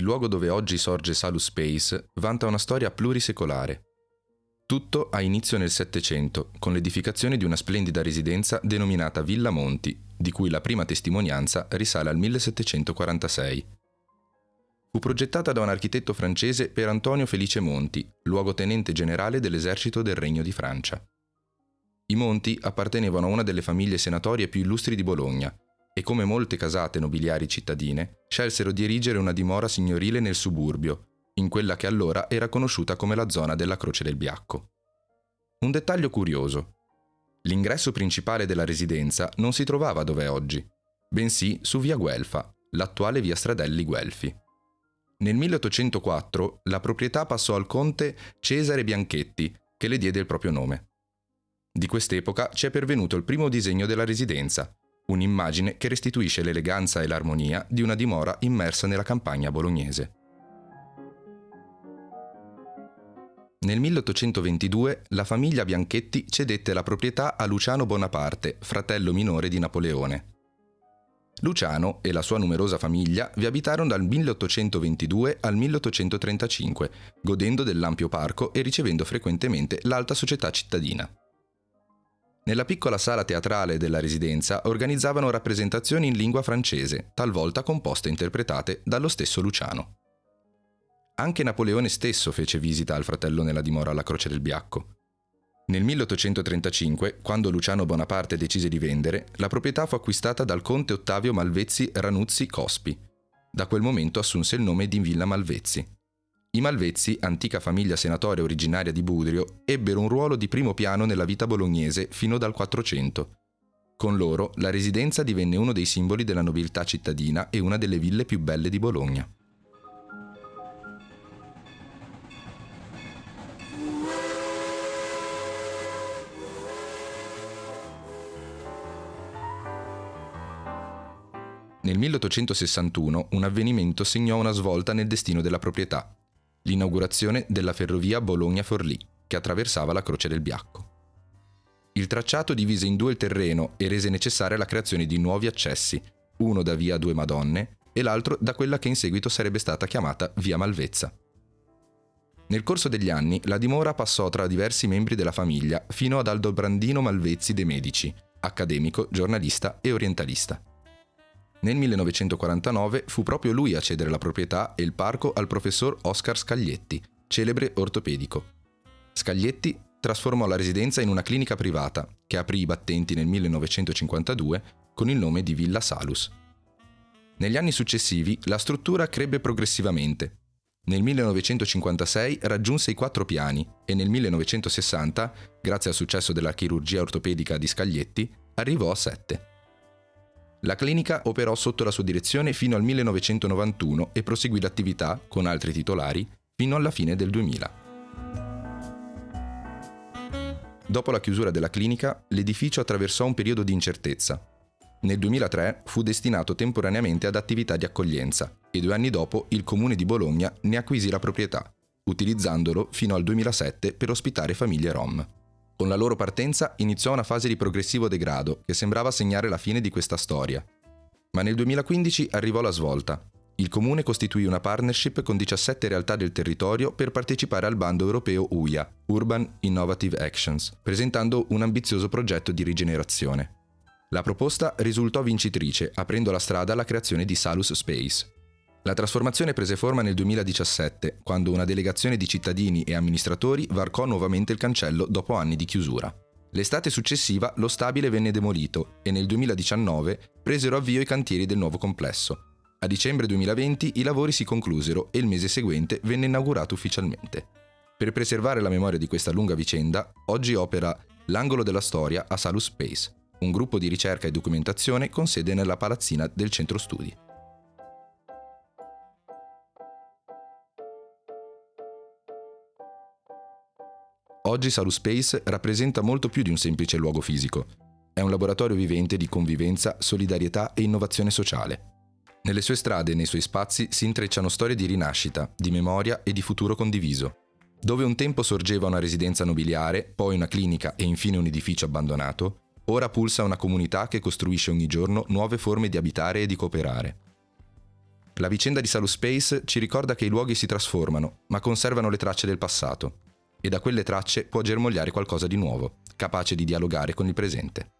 luogo dove oggi sorge Salus Space vanta una storia plurisecolare. Tutto ha inizio nel Settecento, con l'edificazione di una splendida residenza denominata Villa Monti, di cui la prima testimonianza risale al 1746. Fu progettata da un architetto francese per Antonio Felice Monti, luogotenente generale dell'esercito del Regno di Francia. I Monti appartenevano a una delle famiglie senatorie più illustri di Bologna e, come molte casate nobiliari cittadine, scelsero di erigere una dimora signorile nel suburbio, in quella che allora era conosciuta come la zona della Croce del Biacco. Un dettaglio curioso: l'ingresso principale della residenza non si trovava dove è oggi, bensì su via Guelfa, l'attuale via Stradelli Guelfi. Nel 1804 la proprietà passò al conte Cesare Bianchetti, che le diede il proprio nome. Di quest'epoca ci è pervenuto il primo disegno della residenza, un'immagine che restituisce l'eleganza e l'armonia di una dimora immersa nella campagna bolognese. Nel 1822 la famiglia Bianchetti cedette la proprietà a Luciano Bonaparte, fratello minore di Napoleone. Luciano e la sua numerosa famiglia vi abitarono dal 1822 al 1835, godendo dell'ampio parco e ricevendo frequentemente l'alta società cittadina. Nella piccola sala teatrale della residenza organizzavano rappresentazioni in lingua francese, talvolta composte e interpretate dallo stesso Luciano. Anche Napoleone stesso fece visita al fratello nella dimora alla Croce del Biacco. Nel 1835, quando Luciano Bonaparte decise di vendere, la proprietà fu acquistata dal conte Ottavio Malvezzi Ranuzzi Cospi. Da quel momento assunse il nome di Villa Malvezzi. I Malvezzi, antica famiglia senatoria originaria di Budrio, ebbero un ruolo di primo piano nella vita bolognese fino dal 400. Con loro, la residenza divenne uno dei simboli della nobiltà cittadina e una delle ville più belle di Bologna. Nel 1861 un avvenimento segnò una svolta nel destino della proprietà: l'inaugurazione della ferrovia Bologna-Forlì, che attraversava la Croce del Biacco. Il tracciato divise in due il terreno e rese necessaria la creazione di nuovi accessi, uno da via Due Madonne e l'altro da quella che in seguito sarebbe stata chiamata via Malvezza. Nel corso degli anni la dimora passò tra diversi membri della famiglia fino ad Aldobrandino Malvezzi de' Medici, accademico, giornalista e orientalista. Nel 1949 fu proprio lui a cedere la proprietà e il parco al professor Oscar Scaglietti, celebre ortopedico. Scaglietti trasformò la residenza in una clinica privata, che aprì i battenti nel 1952 con il nome di Villa Salus. Negli anni successivi la struttura crebbe progressivamente. Nel 1956 raggiunse i 4 piani e nel 1960, grazie al successo della chirurgia ortopedica di Scaglietti, arrivò a 7. La clinica operò sotto la sua direzione fino al 1991 e proseguì l'attività, con altri titolari, fino alla fine del 2000. Dopo la chiusura della clinica, l'edificio attraversò un periodo di incertezza. Nel 2003 fu destinato temporaneamente ad attività di accoglienza e 2 anni dopo il Comune di Bologna ne acquisì la proprietà, utilizzandolo fino al 2007 per ospitare famiglie rom. Con la loro partenza iniziò una fase di progressivo degrado che sembrava segnare la fine di questa storia. Ma nel 2015 arrivò la svolta. Il comune costituì una partnership con 17 realtà del territorio per partecipare al bando europeo UIA, Urban Innovative Actions, presentando un ambizioso progetto di rigenerazione. La proposta risultò vincitrice, aprendo la strada alla creazione di Salus Space. La trasformazione prese forma nel 2017, quando una delegazione di cittadini e amministratori varcò nuovamente il cancello dopo anni di chiusura. L'estate successiva lo stabile venne demolito e nel 2019 presero avvio i cantieri del nuovo complesso. A dicembre 2020 i lavori si conclusero e il mese seguente venne inaugurato ufficialmente. Per preservare la memoria di questa lunga vicenda, oggi opera l'Angolo della Storia a Salus Space, un gruppo di ricerca e documentazione con sede nella palazzina del centro studi. Oggi Salus Space rappresenta molto più di un semplice luogo fisico. È un laboratorio vivente di convivenza, solidarietà e innovazione sociale. Nelle sue strade e nei suoi spazi si intrecciano storie di rinascita, di memoria e di futuro condiviso. Dove un tempo sorgeva una residenza nobiliare, poi una clinica e infine un edificio abbandonato, ora pulsa una comunità che costruisce ogni giorno nuove forme di abitare e di cooperare. La vicenda di Salus Space ci ricorda che i luoghi si trasformano, ma conservano le tracce del passato, e da quelle tracce può germogliare qualcosa di nuovo, capace di dialogare con il presente.